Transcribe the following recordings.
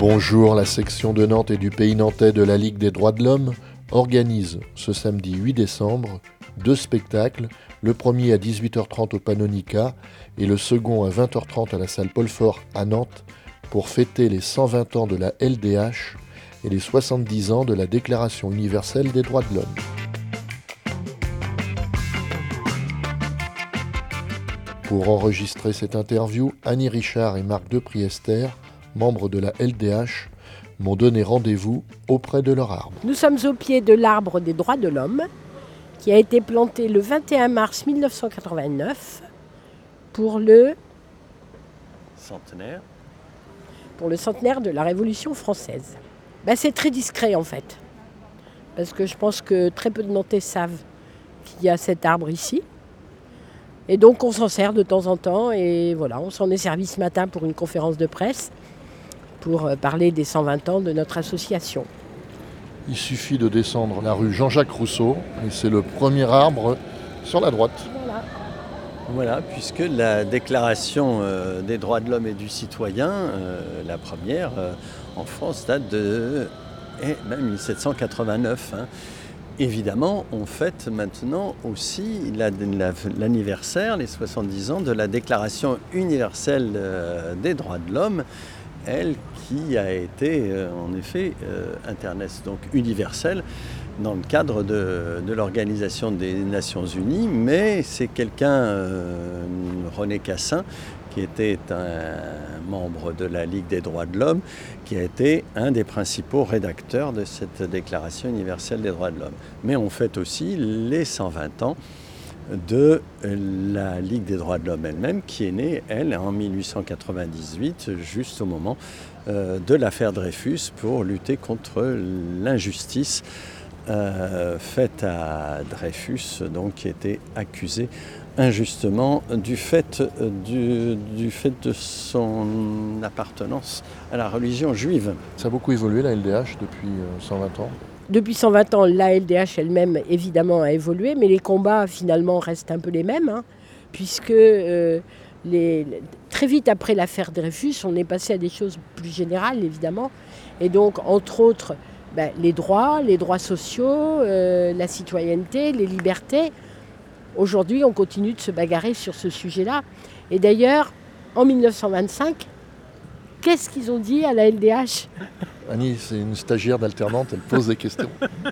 Bonjour, la section de Nantes et du Pays nantais de la Ligue des droits de l'homme organise ce samedi 8 décembre 2 spectacles, le premier à 18h30 au Pannonica et le second à 20h30 à la salle Paul Fort à Nantes pour fêter les 120 ans de la LDH et les 70 ans de la Déclaration universelle des droits de l'homme. Pour enregistrer cette interview, Annie Richard et Marc Depriester, membres de la LDH, m'ont donné rendez-vous auprès de leur arbre. Nous sommes au pied de l'arbre des droits de l'homme qui a été planté le 21 mars 1989 pour le centenaire de la Révolution française. C'est très discret en fait, parce que je pense que très peu de Nantais savent qu'il y a cet arbre ici. Et donc on s'en sert de temps en temps et voilà, on s'en est servi ce matin pour une conférence de presse pour parler des 120 ans de notre association. Il suffit de descendre la rue Jean-Jacques Rousseau et c'est le premier arbre sur la droite. Voilà, puisque la déclaration des droits de l'homme et du citoyen, la première en France, date de 1789. Évidemment, on fête maintenant aussi l'anniversaire, les 70 ans de la Déclaration universelle des droits de l'homme, elle qui a été en effet donc universelle dans le cadre de l'Organisation des Nations Unies, mais c'est quelqu'un, René Cassin, qui était un membre de la Ligue des droits de l'homme, qui a été un des principaux rédacteurs de cette Déclaration universelle des droits de l'homme. Mais on fête aussi les 120 ans de la Ligue des droits de l'homme elle-même, qui est née, elle, en 1898, juste au moment de l'affaire Dreyfus, pour lutter contre l'injustice faite à Dreyfus, donc, qui était accusé injustement du fait de son appartenance à la religion juive. Ça a beaucoup évolué la LDH depuis 120 ans. Depuis 120 ans, la LDH elle-même, évidemment, a évolué, mais les combats, finalement, restent un peu les mêmes, puisque très vite après l'affaire Dreyfus, on est passé à des choses plus générales, évidemment. Et donc, entre autres, les droits sociaux, la citoyenneté, les libertés. Aujourd'hui, on continue de se bagarrer sur ce sujet-là. Et d'ailleurs, en 1925, qu'est-ce qu'ils ont dit à la LDH ? Annie, c'est une stagiaire d'alternante, elle pose des questions.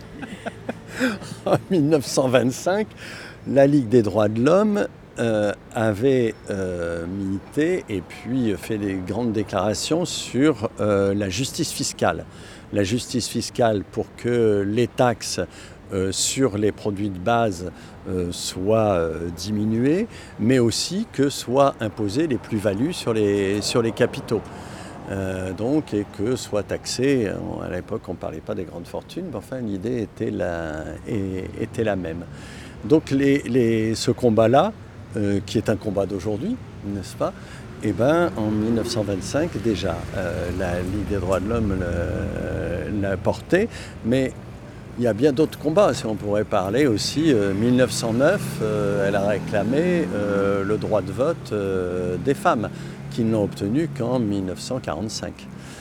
En 1925, la Ligue des droits de l'homme avait milité et puis fait des grandes déclarations sur la justice fiscale. La justice fiscale pour que les taxes sur les produits de base soient diminuées, mais aussi que soient imposées les plus-values sur les capitaux. Et que soit taxé, à l'époque on ne parlait pas des grandes fortunes, mais enfin l'idée était la même. Donc ce combat-là, qui est un combat d'aujourd'hui, n'est-ce pas ? En 1925 déjà, la Ligue des droits de l'homme l'a porté, mais il y a bien d'autres combats. Si on pourrait parler aussi, 1909, elle a réclamé le droit de vote des femmes, qu'ils n'ont obtenu qu'en 1945.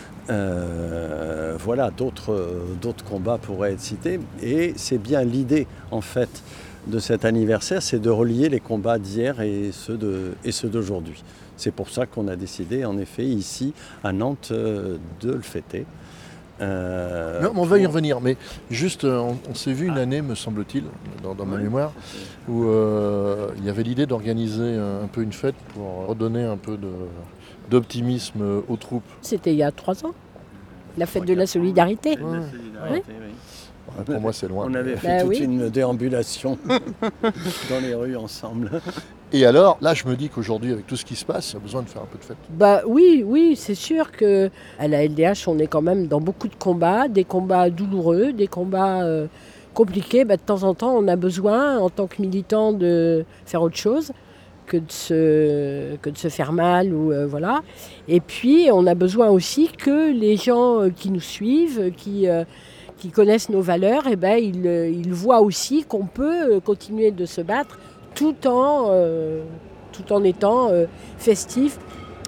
Voilà, d'autres combats pourraient être cités. Et c'est bien l'idée, en fait, de cet anniversaire, c'est de relier les combats d'hier et ceux d'aujourd'hui. C'est pour ça qu'on a décidé, en effet, ici, à Nantes, de le fêter. On va y revenir, mais juste, on s'est vu une année, me semble-t-il, dans ma mémoire, où il y avait l'idée d'organiser un peu une fête pour redonner un peu d'optimisme aux troupes. C'était il y a 3 ans, la fête de la solidarité. Oui. Pour moi, c'est loin. On avait fait une déambulation dans les rues ensemble. Et alors, là, je me dis qu'aujourd'hui, avec tout ce qui se passe, il y a besoin de faire un peu de fête. Oui, c'est sûr qu'à la LDH, on est quand même dans beaucoup de combats, des combats douloureux, des combats compliqués. De temps en temps, on a besoin, en tant que militant, de faire autre chose que de se faire mal. Voilà. Et puis, on a besoin aussi que les gens qui nous suivent, qui connaissent nos valeurs, ils voient aussi qu'on peut continuer de se battre tout en étant festif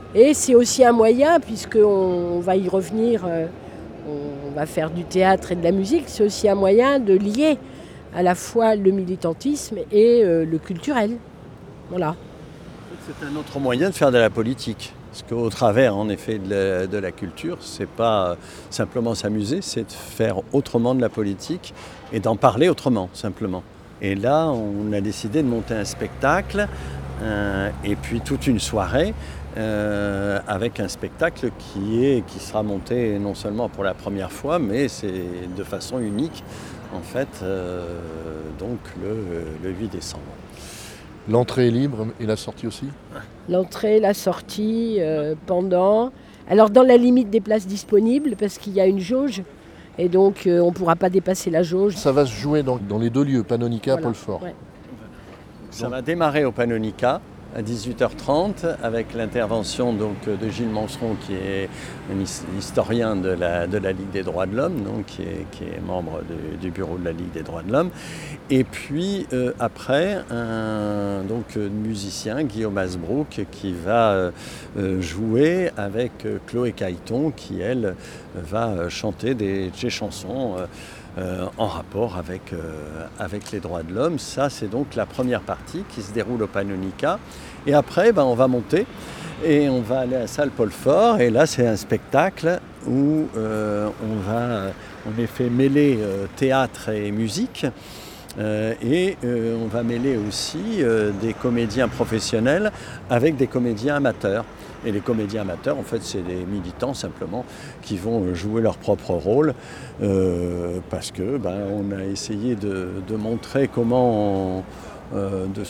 Et c'est aussi un moyen, puisqu'on va y revenir, on va faire du théâtre et de la musique, c'est aussi un moyen de lier à la fois le militantisme et le culturel. Voilà. C'est un autre moyen de faire de la politique. Parce qu'au travers, en effet, de la culture, c'est pas simplement s'amuser, c'est de faire autrement de la politique et d'en parler autrement, simplement. Et là, on a décidé de monter un spectacle et puis toute une soirée avec un spectacle qui sera monté non seulement pour la première fois, mais c'est de façon unique, en fait, donc le 8 décembre. L'entrée est libre et la sortie aussi? L'entrée, la sortie, pendant. Alors dans la limite des places disponibles, parce qu'il y a une jauge, et donc on ne pourra pas dépasser la jauge. Ça va se jouer dans les deux lieux, Pannonica, Voilà. Paul Fort. Ouais. Ça va démarrer au Pannonica à 18h30 avec l'intervention donc de Gilles Manceron qui est un historien de la Ligue des droits de l'homme, donc qui est membre du bureau de la Ligue des droits de l'homme. Et puis après un musicien, Guillaume Asbrook, qui va jouer avec Chloé Cailleton qui elle va chanter des chansons en rapport avec les droits de l'homme. Ça, c'est donc la première partie qui se déroule au Pannonica. Et après, on va monter et on va aller à la salle Paul Fort. Et là, c'est un spectacle où on va en effet mêler théâtre et musique. Et on va mêler aussi des comédiens professionnels avec des comédiens amateurs. Et les comédiens amateurs, en fait, c'est des militants simplement qui vont jouer leur propre rôle parce que on a essayé de montrer comment de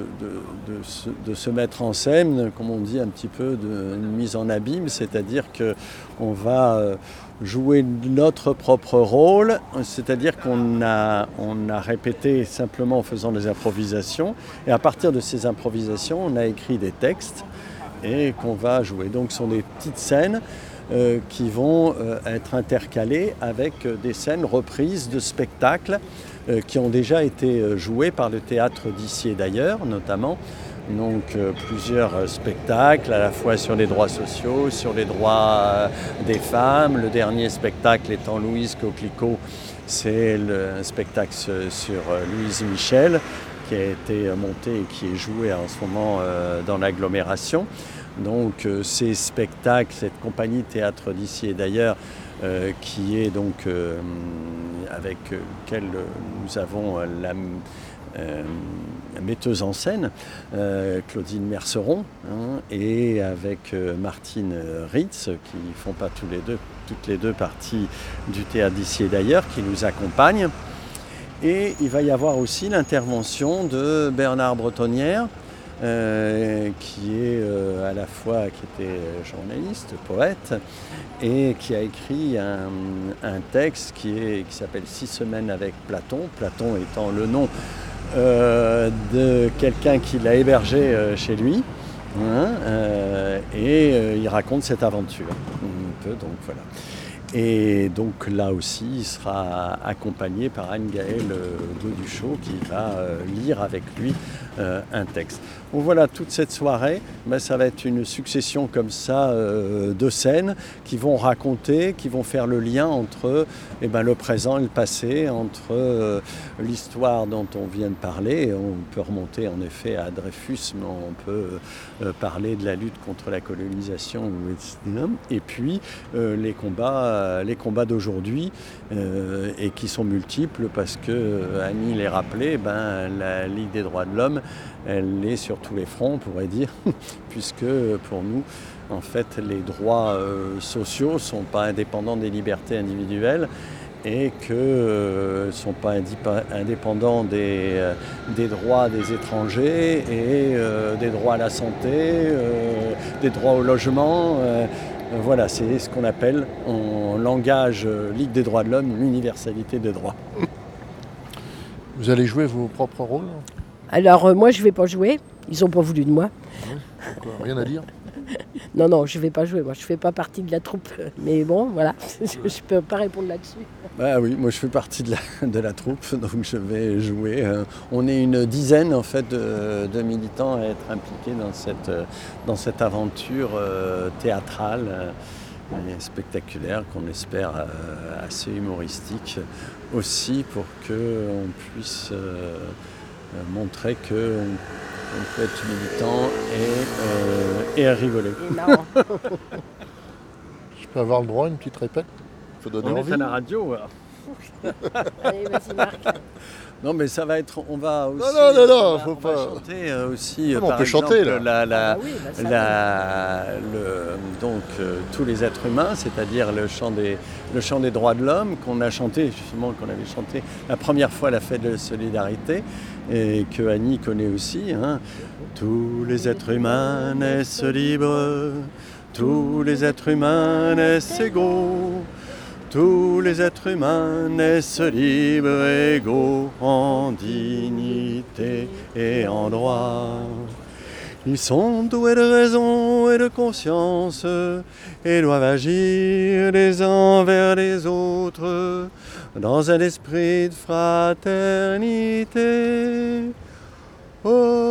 se mettre en scène, comme on dit un petit peu, une mise en abîme, c'est-à-dire qu'on va jouer notre propre rôle, c'est-à-dire qu'on a répété simplement en faisant des improvisations, et à partir de ces improvisations, on a écrit des textes et qu'on va jouer. Donc ce sont des petites scènes qui vont être intercalées avec des scènes reprises de spectacles qui ont déjà été joués par le théâtre d'ici et d'ailleurs, notamment. Donc plusieurs spectacles, à la fois sur les droits sociaux, sur les droits des femmes. Le dernier spectacle étant Louise Coquelicot, c'est un spectacle sur Louise Michel, qui a été monté et qui est joué en ce moment dans l'agglomération. Donc ces spectacles, cette compagnie théâtre d'ici et d'ailleurs, qui est donc avec laquelle nous avons la metteuse en scène, Claudine Merceron, et avec Martine Ritz, qui ne font pas toutes les deux partie du théâtre d'ici et d'ailleurs, qui nous accompagnent. Et il va y avoir aussi l'intervention de Bernard Bretonnière, qui est qui était journaliste, poète, et qui a écrit un texte qui s'appelle 6 semaines avec Platon, Platon étant le nom de quelqu'un qui l'a hébergé chez lui, et il raconte cette aventure un peu, donc voilà. Et donc là aussi, il sera accompagné par Anne-Gaëlle Gauduchot qui va lire avec lui un texte. Donc voilà, toute cette soirée, ça va être une succession comme ça de scènes qui vont raconter, qui vont faire le lien entre le présent et le passé, entre l'histoire dont on vient de parler. On peut remonter en effet à Dreyfus, mais on peut parler de la lutte contre la colonisation, etc. Et puis les combats d'aujourd'hui et qui sont multiples parce que Annie les rappelait, la Ligue des droits de l'homme, elle est sur tous les fronts, on pourrait dire, puisque pour nous, en fait, les droits sociaux ne sont pas indépendants des libertés individuelles et que ne sont pas indépendants des droits des étrangers et des droits à la santé, des droits au logement. Voilà, c'est ce qu'on appelle en langage Ligue des droits de l'homme l'universalité des droits. Vous allez jouer vos propres rôles? Alors moi je ne vais pas jouer, ils n'ont pas voulu de moi. Pourquoi? Rien à dire? Non, je ne vais pas jouer. Moi, je ne fais pas partie de la troupe. Mais bon, voilà, je ne peux pas répondre là-dessus. Bah oui, moi je fais partie de la troupe, donc je vais jouer. On est une dizaine en fait de militants à être impliqués dans cette aventure théâtrale et spectaculaire qu'on espère assez humoristique aussi pour qu'on puisse montrer qu'on peut être militant et rigoler. C'est marrant. Je peux avoir le droit à une petite répète? Faut donner On envie. est à la radio. Allez, vas-y, Marc. Non, mais ça va être. On va aussi. Non, faut on pas. va chanter aussi. Non, mais on par peut exemple, chanter, là. Ah oui, bah, ça donc tous les êtres humains, c'est-à-dire le chant des droits de l'homme qu'on a chanté justement, qu'on avait chanté la première fois à la fête de solidarité et que Annie connaît aussi. Hein. Tous les êtres humains naissent libres. Tous les êtres humains naissent égaux. Tous les êtres humains naissent libres, égaux en dignité et en droit. Ils sont doués de raison et de conscience et doivent agir les uns vers les autres dans un esprit de fraternité. Oh,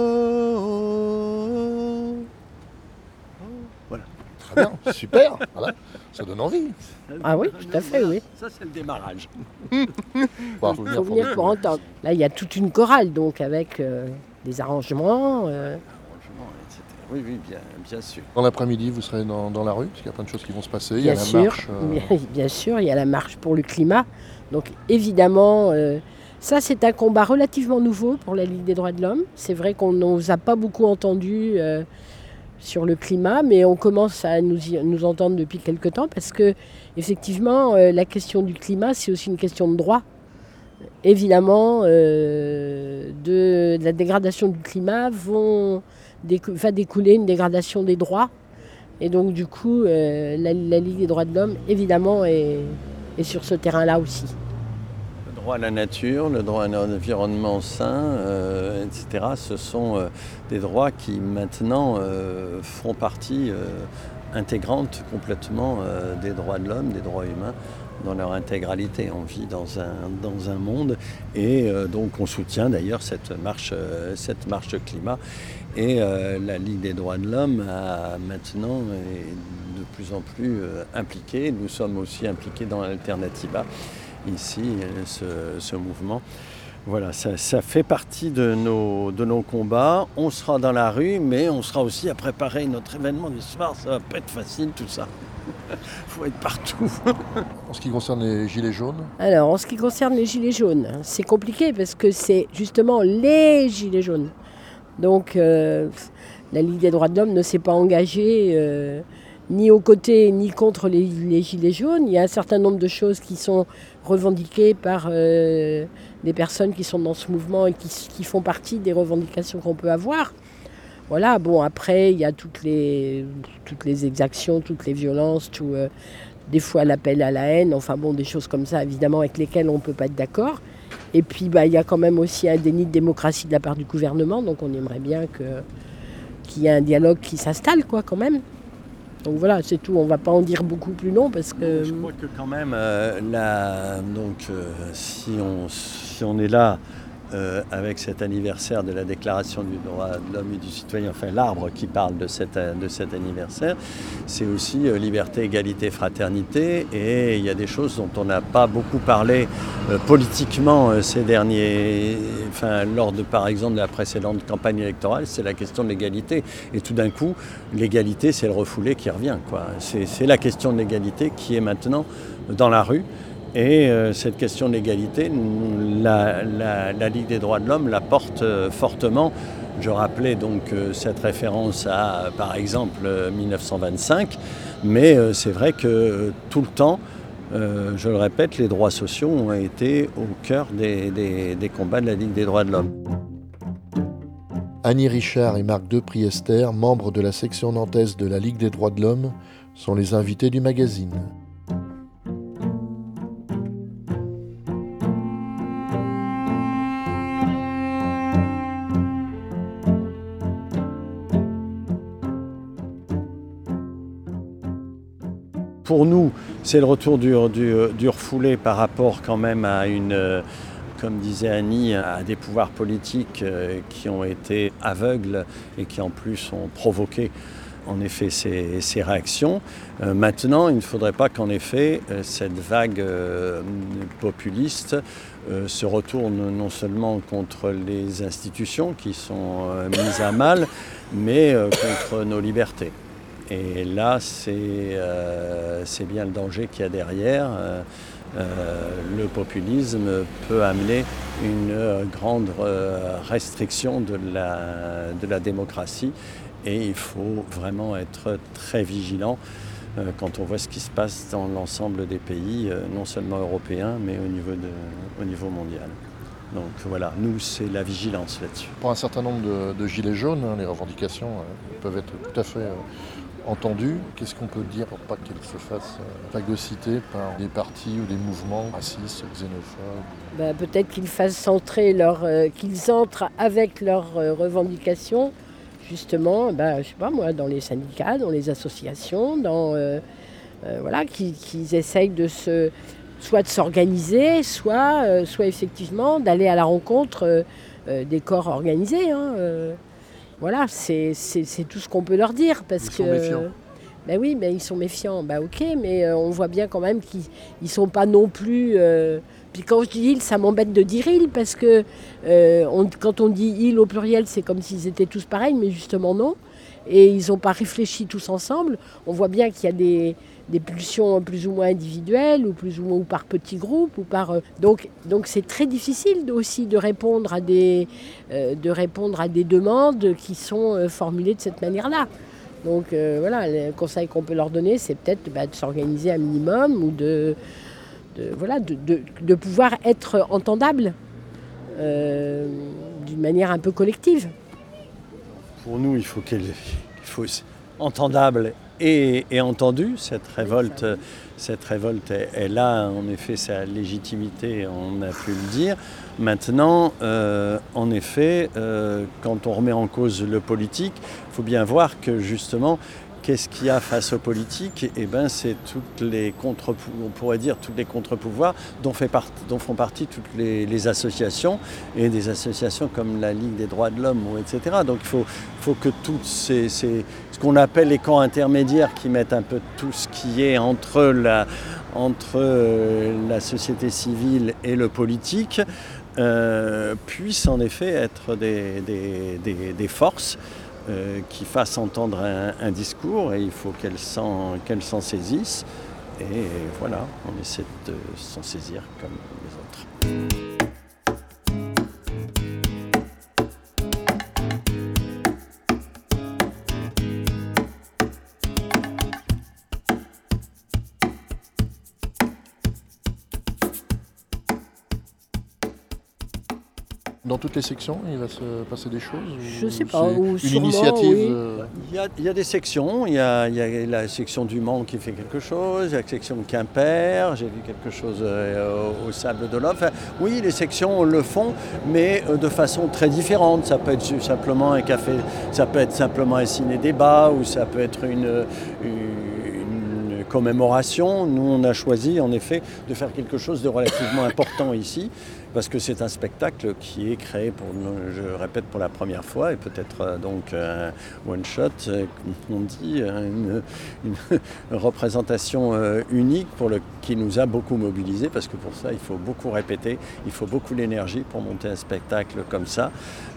oh, oh. Voilà. Très bien, super. Voilà. Ça donne envie. Ah oui, tout à fait, oui. Ça, c'est le démarrage. Bon, Il faut venir pour entendre. Là, il y a toute une chorale, donc, avec des arrangements. Oui, bien sûr. Dans l'après-midi, vous serez dans la rue, parce qu'il y a plein de choses qui vont se passer. Il y a Bien la sûr, marche. bien sûr, il y a la marche pour le climat. Donc, évidemment, ça, c'est un combat relativement nouveau pour la Ligue des droits de l'homme. C'est vrai qu'on ne nous a pas beaucoup entendus sur le climat, mais on commence à nous entendre depuis quelque temps parce que, effectivement, la question du climat, c'est aussi une question de droit. Évidemment, de la dégradation du climat va découler une dégradation des droits. Et donc, du coup, la Ligue des droits de l'homme, évidemment, est sur ce terrain-là aussi. Le droit à la nature, le droit à un environnement sain, etc. Ce sont des droits qui maintenant font partie intégrante complètement des droits de l'homme, des droits humains dans leur intégralité. On vit dans un monde et donc on soutient d'ailleurs cette marche climat. Et la Ligue des droits de l'homme maintenant est de plus en plus impliquée. Nous sommes aussi impliqués dans l'Alternativa. Ici, ce mouvement. Voilà, ça fait partie de nos combats. On sera dans la rue, mais on sera aussi à préparer notre événement du soir. Ça va pas être facile tout ça. Il faut être partout. En ce qui concerne les gilets jaunes, Alors, en ce qui concerne les gilets jaunes, c'est compliqué parce que c'est justement les gilets jaunes. Donc, la Ligue des droits de l'homme ne s'est pas engagée ni aux côtés ni contre les gilets jaunes. Il y a un certain nombre de choses qui sont revendiquées par des personnes qui sont dans ce mouvement et qui font partie des revendications qu'on peut avoir. Voilà, bon, après, il y a toutes les exactions, toutes les violences, des fois l'appel à la haine, enfin bon, des choses comme ça, évidemment, avec lesquelles on ne peut pas être d'accord. Et puis, il y a quand même aussi un déni de démocratie de la part du gouvernement, donc on aimerait bien qu'il y ait un dialogue qui s'installe, quoi, quand même. Donc voilà, c'est tout. On ne va pas en dire beaucoup plus long parce que... Je crois que quand même, si on est là avec cet anniversaire de la Déclaration du droit de l'homme et du citoyen, enfin l'arbre qui parle de cet anniversaire, c'est aussi liberté, égalité, fraternité. Et il y a des choses dont on n'a pas beaucoup parlé politiquement ces derniers... lors de, par exemple, de la précédente campagne électorale, c'est la question de l'égalité. Et tout d'un coup, l'égalité, c'est le refoulé qui revient, quoi. C'est la question de l'égalité qui est maintenant dans la rue. Et cette question de l'égalité, la Ligue des droits de l'homme la porte fortement. Je rappelais donc cette référence à, par exemple, 1925, mais c'est vrai que tout le temps, je le répète, les droits sociaux ont été au cœur des combats de la Ligue des droits de l'homme. Annie Richard et Marc Depriester, membres de la section nantaise de la Ligue des droits de l'homme, sont les invités du magazine. Pour nous, c'est le retour du refoulé par rapport quand même à comme disait Annie, à des pouvoirs politiques qui ont été aveugles et qui en plus ont provoqué en effet ces réactions. Maintenant, il ne faudrait pas qu'en effet cette vague populiste se retourne non seulement contre les institutions qui sont mises à mal, mais contre nos libertés. Et là, c'est bien le danger qu'il y a derrière. Le populisme peut amener une grande restriction de la démocratie et il faut vraiment être très vigilant quand on voit ce qui se passe dans l'ensemble des pays, non seulement européens, mais au niveau mondial. Donc voilà, nous, c'est la vigilance là-dessus. Pour un certain nombre de gilets jaunes, les revendications peuvent être tout à fait entendues. Qu'est-ce qu'on peut dire pour pas qu'elles se fassent phagocyter par des partis ou des mouvements racistes, xénophobes? Peut-être qu'ils entrent avec leurs revendications, justement, je sais pas moi, dans les syndicats, dans les associations, qu'ils essayent soit de s'organiser, soit effectivement d'aller à la rencontre des corps organisés. Voilà, c'est tout ce qu'on peut leur dire. Parce ils sont méfiants. Oui, mais ils sont méfiants. Ok, mais on voit bien quand même qu'ils ne sont pas non plus... Puis quand je dis ils, ça m'embête de dire ils, parce que quand on dit ils au pluriel, c'est comme s'ils étaient tous pareils, mais justement non. Et ils n'ont pas réfléchi tous ensemble. On voit bien qu'il y a des pulsions plus ou moins individuelles, ou par petits groupes. Donc c'est très difficile aussi de répondre à des demandes qui sont formulées de cette manière-là. Donc le conseil qu'on peut leur donner, c'est peut-être de s'organiser un minimum ou de pouvoir être entendable d'une manière un peu collective. Pour nous, il faut entendable et entendu. Cette révolte est là, en effet, sa légitimité, on a pu le dire. Maintenant, en effet, quand on remet en cause le politique, il faut bien voir que justement, qu'est-ce qu'il y a face aux politiques ? C'est tous les contre-pouvoirs dont font partie toutes les associations, et des associations comme la Ligue des droits de l'homme, etc. Donc il faut que toutes ce qu'on appelle les camps intermédiaires, qui mettent un peu tout ce qui est entre la société civile et le politique, puissent en effet être des forces qui fassent entendre un discours, et il faut qu'elles s'en saisissent. Et voilà, on essaie de s'en saisir comme les autres. Dans toutes les sections, il va se passer des choses? Je ne sais pas. Ou une initiative oui. Il y a des sections. Il y a la section du Mans qui fait quelque chose, il y a la section de Quimper, j'ai vu quelque chose au Sable d'Olonne. Enfin, oui, les sections le font, mais de façon très différente. Ça peut être simplement un café, ça peut être simplement un ciné-débat, ou ça peut être une commémoration. Nous, on a choisi en effet de faire quelque chose de relativement important ici, parce que c'est un spectacle qui est créé, je répète, pour la première fois, et peut-être donc un one-shot, on dit, une représentation unique qui nous a beaucoup mobilisés, parce que pour ça, il faut beaucoup répéter, il faut beaucoup d'énergie pour monter un spectacle comme ça.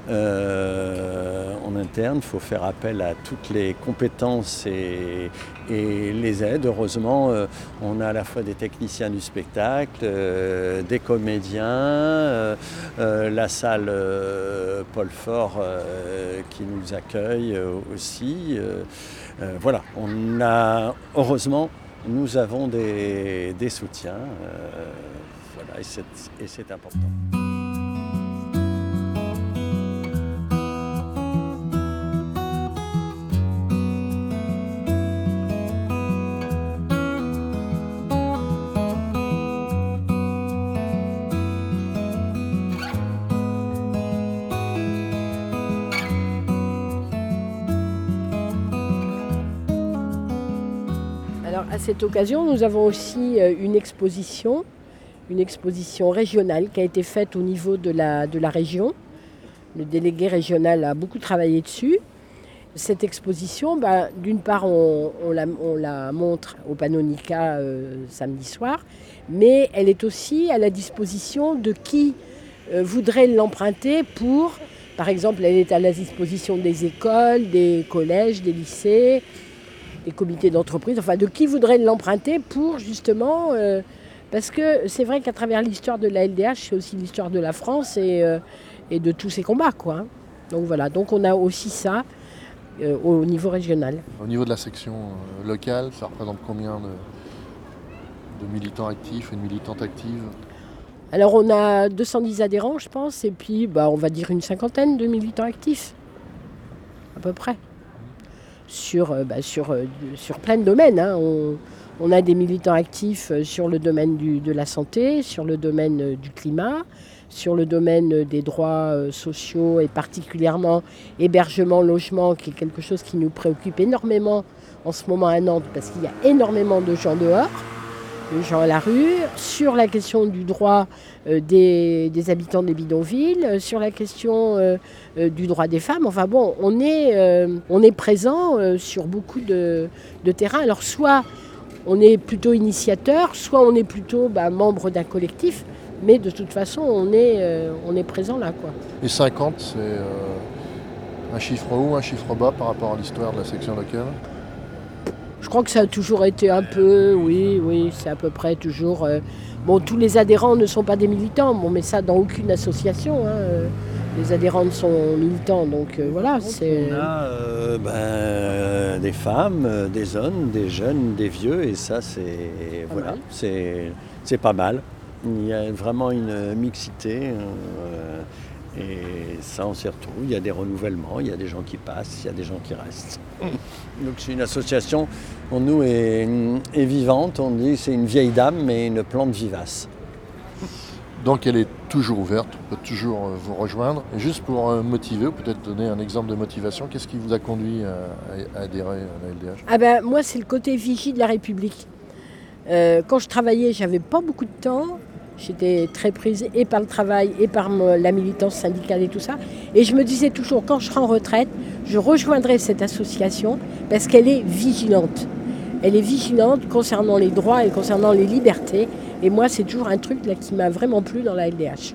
En interne, il faut faire appel à toutes les compétences et les aides. Heureusement, on a à la fois des techniciens du spectacle, des comédiens, la salle Paul Fort qui nous accueille aussi. Voilà, heureusement, nous avons des soutiens, voilà, et c'est important. Alors à cette occasion, nous avons aussi une exposition régionale qui a été faite au niveau de la région. Le délégué régional a beaucoup travaillé dessus. Cette exposition, d'une part, on la montre au Pannonica samedi soir, mais elle est aussi à la disposition de qui voudrait l'emprunter pour, par exemple, elle est à la disposition des écoles, des collèges, des lycées, des comités d'entreprise, enfin de qui voudrait l'emprunter pour justement... parce que c'est vrai qu'à travers l'histoire de la LDH, c'est aussi l'histoire de la France et de tous ces combats, quoi. Donc voilà, donc on a aussi ça au niveau régional. Au niveau de la section locale, ça représente combien de militants actifs et de militantes actives? Alors on a 210 adhérents, je pense, et puis on va dire une cinquantaine de militants actifs, à peu près, sur plein de domaines. Hein. On a des militants actifs sur le domaine de la santé, sur le domaine du climat, sur le domaine des droits sociaux et particulièrement hébergement, logement, qui est quelque chose qui nous préoccupe énormément en ce moment à Nantes, parce qu'il y a énormément de gens dehors, de gens à la rue, sur la question du droit des habitants des bidonvilles, sur la question du droit des femmes. Enfin bon, on est présent sur beaucoup de terrains. Alors soit on est plutôt initiateur, soit on est plutôt membre d'un collectif, mais de toute façon on est présent là, quoi. Et 50, c'est un chiffre haut, un chiffre bas par rapport à l'histoire de la section locale? Je crois que ça a toujours été un peu, oui, c'est à peu près toujours... tous les adhérents ne sont pas des militants, mais ça dans aucune association. Hein, les adhérents sont militants, donc voilà. On a des femmes, des hommes, des jeunes, des vieux, et ça c'est pas mal. Il y a vraiment une mixité. Et ça, on s'y retrouve. Il y a des renouvellements, il y a des gens qui passent, il y a des gens qui restent. Donc c'est une association, pour nous, est vivante. On dit que c'est une vieille dame, mais une plante vivace. Donc elle est toujours ouverte, on peut toujours vous rejoindre. Et juste pour motiver, ou peut-être donner un exemple de motivation, qu'est-ce qui vous a conduit à adhérer à la LDH? Moi, c'est le côté vigie de la République. Quand je travaillais, j'avais pas beaucoup de temps. J'étais très prise et par le travail et par la militance syndicale et tout ça. Et je me disais toujours, quand je serai en retraite, je rejoindrai cette association parce qu'elle est vigilante. Elle est vigilante concernant les droits et concernant les libertés. Et moi, c'est toujours un truc là, qui m'a vraiment plu dans la LDH.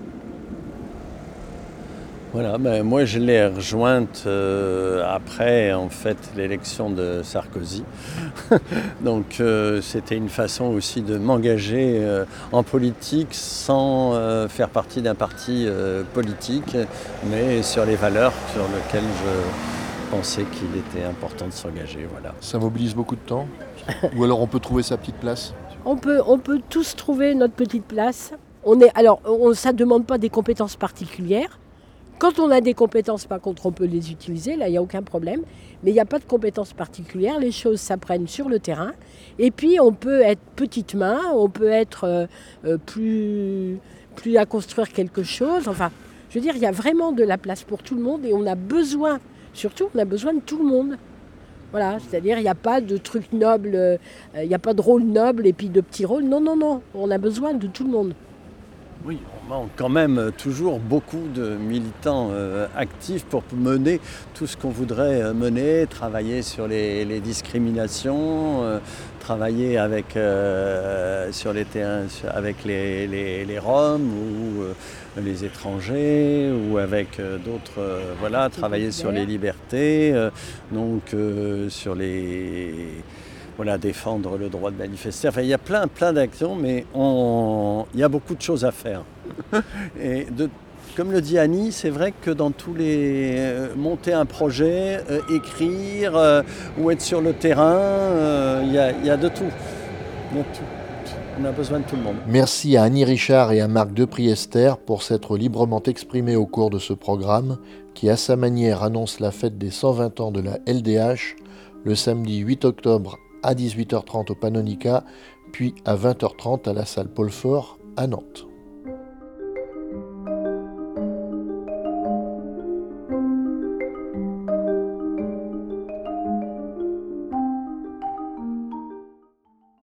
Voilà, moi je l'ai rejointe après en fait l'élection de Sarkozy. Donc c'était une façon aussi de m'engager en politique sans faire partie d'un parti politique, mais sur les valeurs sur lesquelles je pensais qu'il était important de s'engager. Voilà. Ça mobilise beaucoup de temps? Ou alors on peut trouver sa petite place? On peut tous trouver notre petite place. Ça ne demande pas des compétences particulières. Quand on a des compétences, par contre, on peut les utiliser, là, il n'y a aucun problème. Mais il n'y a pas de compétences particulières, les choses s'apprennent sur le terrain. Et puis, on peut être petite main, on peut être plus à construire quelque chose. Enfin, je veux dire, il y a vraiment de la place pour tout le monde et on a besoin de tout le monde. Voilà, c'est-à-dire, il n'y a pas de trucs nobles, il n'y a pas de rôle noble et puis de petits rôles. Non, on a besoin de tout le monde. Oui, on manque quand même toujours beaucoup de militants actifs pour mener tout ce qu'on voudrait mener, travailler sur les discriminations, travailler sur les terrains avec les Roms ou les étrangers ou avec d'autres, travailler sur les libertés, sur défendre le droit de manifester. Enfin, il y a plein d'actions, mais il y a beaucoup de choses à faire. Et comme le dit Annie, c'est vrai que dans tous monter un projet, écrire ou être sur le terrain, il y a de tout. On a besoin de tout le monde. Merci à Annie Richard et à Marc Depriester pour s'être librement exprimés au cours de ce programme qui, à sa manière, annonce la fête des 120 ans de la LDH le samedi 8 octobre à 18h30 au Pannonica, puis à 20h30 à la salle Paul Fort à Nantes.